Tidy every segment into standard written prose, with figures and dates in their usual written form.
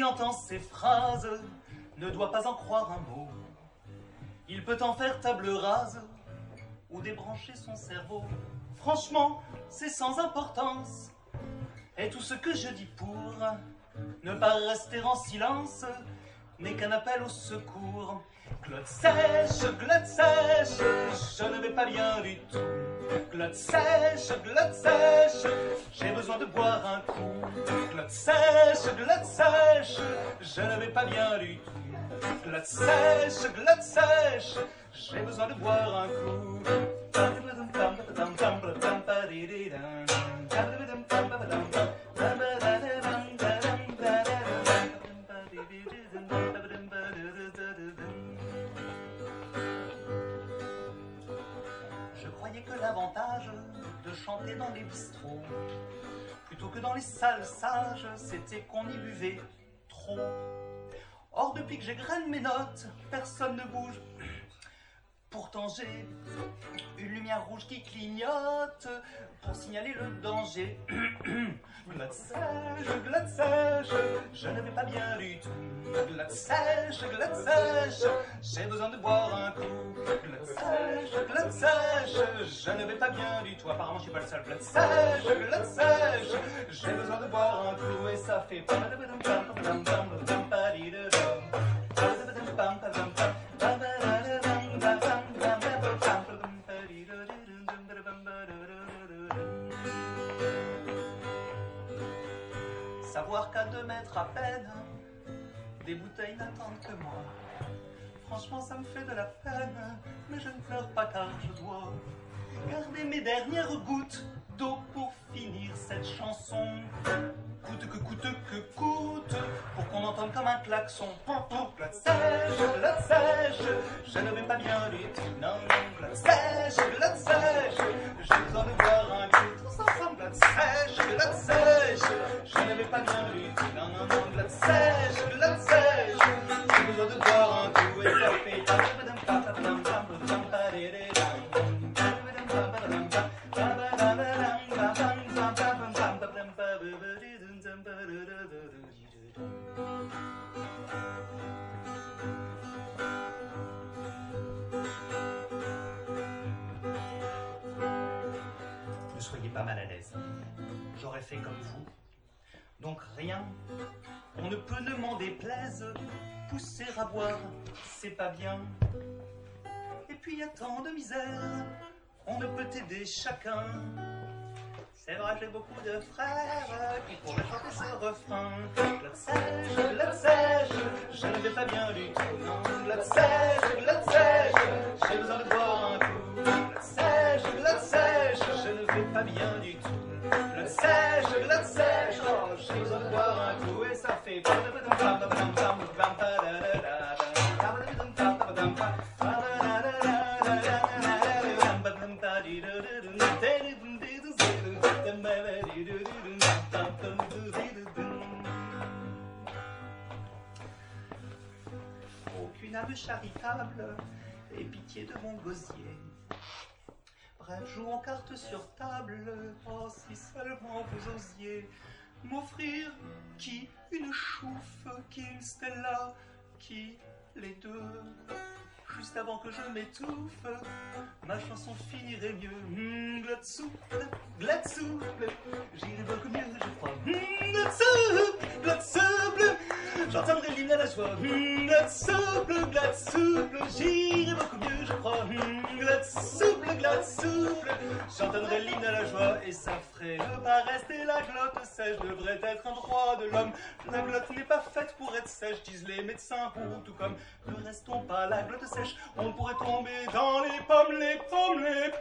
entend ces phrases ne doit pas en croire un mot. Il peut en faire table rase ou débrancher son cerveau. Franchement, c'est sans importance. Et tout ce que je dis pour ne pas rester en silence n'est qu'un appel au secours. Glotte sèche, je ne vais pas bien du tout. Glotte sèche, j'ai besoin de boire un coup. Glotte sèche, je ne vais pas bien du tout. Glotte sèche, j'ai besoin de boire un coup. Je croyais que l'avantage de chanter dans les bistrots, plutôt que dans les salles sages, c'était qu'on y buvait trop. Or, depuis que j'égrène mes notes, personne ne bouge. Pourtant j'ai une lumière rouge qui clignote pour signaler le danger. Glotte sèche, je ne vais pas bien du tout. Glotte sèche, j'ai besoin de boire un coup. Glotte sèche, je ne vais pas bien du tout. Apparemment je suis pas le seul. Glotte sèche, j'ai besoin de boire un coup. Et ça fait... Savoir qu'à 2 mètres à peine, des bouteilles n'attendent que moi. Franchement, ça me fait de la peine, mais je ne pleure pas car je dois garder mes dernières gouttes d'eau pour finir cette chanson. Coûte que coûte, pour qu'on entende comme un klaxon. Glotte sèche, je ne vais pas bien du tout. Non, glotte sèche, j'ai besoin de boire un coup. Tous ensemble, glotte sèche, je ne vais pas bien du tout. Non, glotte sèche, j'ai besoin de boire un coup. Et ça fait... Ne soyez pas mal à l'aise. J'aurais fait comme vous. Donc rien, on ne peut ne m'en déplaise. Pousser à boire, c'est pas bien. Et puis il y a tant de misère, on ne peut aider chacun. C'est vrai que j'ai beaucoup de frères qui pourraient chanter ce refrain. Glotte sèche, je ne vais pas bien du tout. Non, glotte sèche, j'ai besoin de boire un coup. Glotte sèche, je ne vais pas bien du tout. Glotte sèche, oh, j'ai besoin de boire un coup. Et ça fait... Aucune âme charitable et pitié de mon gosier. Bref, jouons cartes sur table. Oh, si seulement vous osiez m'offrir qui une chouffe, qui une Stella, qui les deux. Juste avant que je m'étouffe, ma chanson finirait mieux. Glotte souple, j'irai beaucoup mieux, je crois. Glotte souple, j'entendrai l'hymne à la joie. Glotte souple, j'irai beaucoup mieux, je crois. Glotte souple, j'entendrai l'hymne à la joie. Et ça ferait ne pas rester la glotte sèche, devrait être un droit de l'homme. La glotte n'est pas faite pour être sèche, disent les médecins, ou tout comme ne restons pas la glotte sèche. On pourrait tomber dans les pommes, les pommes.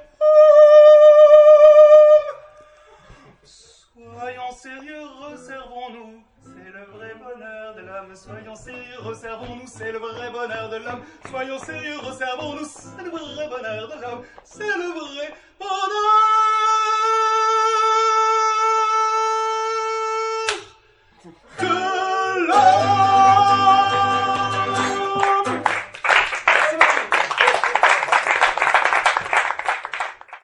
Soyons sérieux, resservons-nous, c'est le vrai bonheur de l'homme. Soyons sérieux, resservons-nous, c'est le vrai bonheur de l'homme. Soyons sérieux, resservons-nous, c'est le vrai bonheur de l'homme. C'est le vrai bonheur.